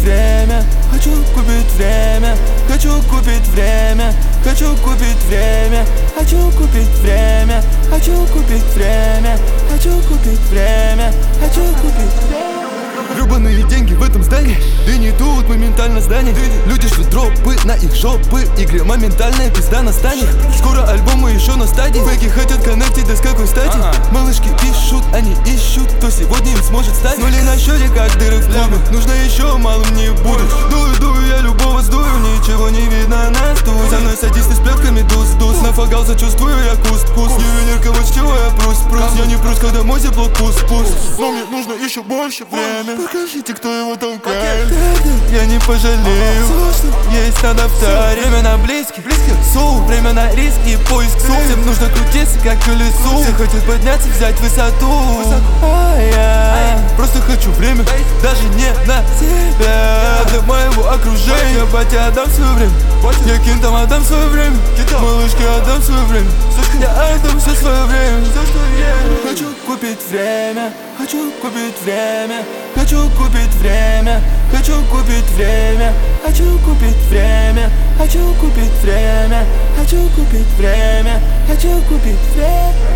время, хочу купить время, хочу купить время, хочу купить время, хочу купить время, хочу купить время, хочу купить время, хочу купить время. Гребаные деньги в этом здании, да не тут моментально здание. Люди швы дропы на их жопы, игре моментальная пизда настанет. Скоро альбомы еще на стадии, фейки хотят коннектить, да с какой стати? Малышки пишут, они ищут, кто сегодня им сможет стать. Нули на счете, как дыры в клубе, нужно еще, малым не будешь. Дую, я любого сдую, ничего не видно на стул. Со мной садисты с плетками дус. Нафогался, чувствую я куст. Ювелирка, вот с чего я прус. Я не прус, когда мой блок пуст. Но мне нужно еще больше время. Покажите, кто его толкает. Я не пожалею, есть надо вторить. Время на близких, время на риски и поиск су. Всем нужно крутиться, как колесу. Все хотят подняться, взять высоту. А я просто хочу время, даже не на себя. Для моего окружения батя отдам свое время, я кентам отдам свое время, малышке отдам свое время, я отдам все свое время. Хочу купить время, хочу купить время, хочу купить время, хочу купить время, хочу купить время, хочу купить время, хочу купить время, хочу купить время.